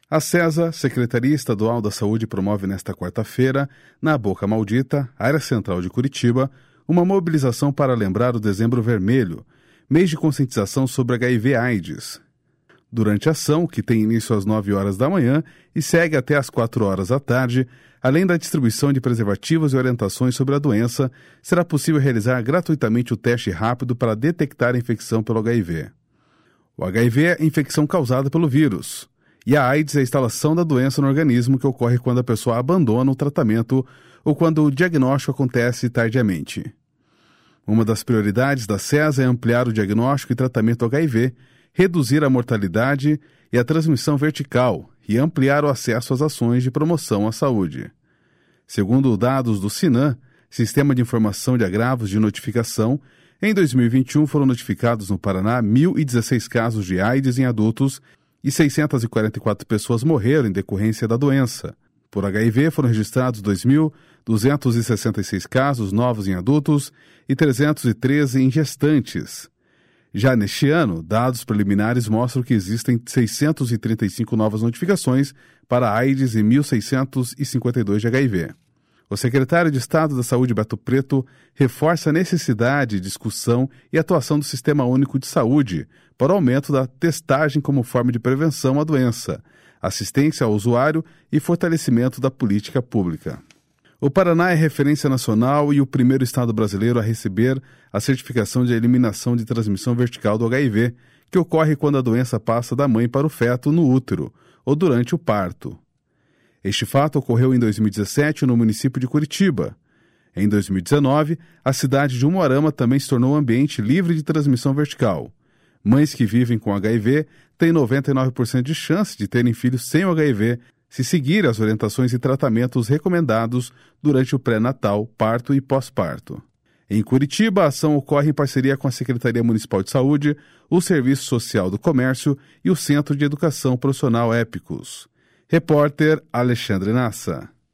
A SESA, Secretaria Estadual da Saúde, promove nesta quarta-feira, na Boca Maldita, área central de Curitiba, uma mobilização para lembrar o Dezembro Vermelho, mês de conscientização sobre HIV/AIDS. Durante a ação, que tem início às 9 horas da manhã e segue até às 4 horas da tarde, além da distribuição de preservativos e orientações sobre a doença, será possível realizar gratuitamente o teste rápido para detectar a infecção pelo HIV. O HIV é a infecção causada pelo vírus. E a AIDS é a instalação da doença no organismo que ocorre quando a pessoa abandona o tratamento ou quando o diagnóstico acontece tardiamente. Uma das prioridades da SESA é ampliar o diagnóstico e tratamento do HIV, reduzir a mortalidade e a transmissão vertical e ampliar o acesso às ações de promoção à saúde. Segundo dados do SINAM, Sistema de Informação de Agravos de Notificação, em 2021 foram notificados no Paraná 1.016 casos de AIDS em adultos e 644 pessoas morreram em decorrência da doença. Por HIV foram registrados 2.266 casos novos em adultos e 313 em gestantes. Já neste ano, dados preliminares mostram que existem 635 novas notificações para AIDS e 1.652 de HIV. O secretário de Estado da Saúde, Beto Preto, reforça a necessidade de discussão e atuação do Sistema Único de Saúde para o aumento da testagem como forma de prevenção à doença, assistência ao usuário e fortalecimento da política pública. O Paraná é referência nacional e o primeiro estado brasileiro a receber a certificação de eliminação de transmissão vertical do HIV, que ocorre quando a doença passa da mãe para o feto no útero ou durante o parto. Este fato ocorreu em 2017 no município de Curitiba. Em 2019, a cidade de Umuarama também se tornou um ambiente livre de transmissão vertical. Mães que vivem com HIV têm 99% de chance de terem filhos sem o HIV se seguir as orientações e tratamentos recomendados durante o pré-natal, parto e pós-parto. Em Curitiba, a ação ocorre em parceria com a Secretaria Municipal de Saúde, o Serviço Social do Comércio e o Centro de Educação Profissional Épicos. Repórter Alexandre Nassa.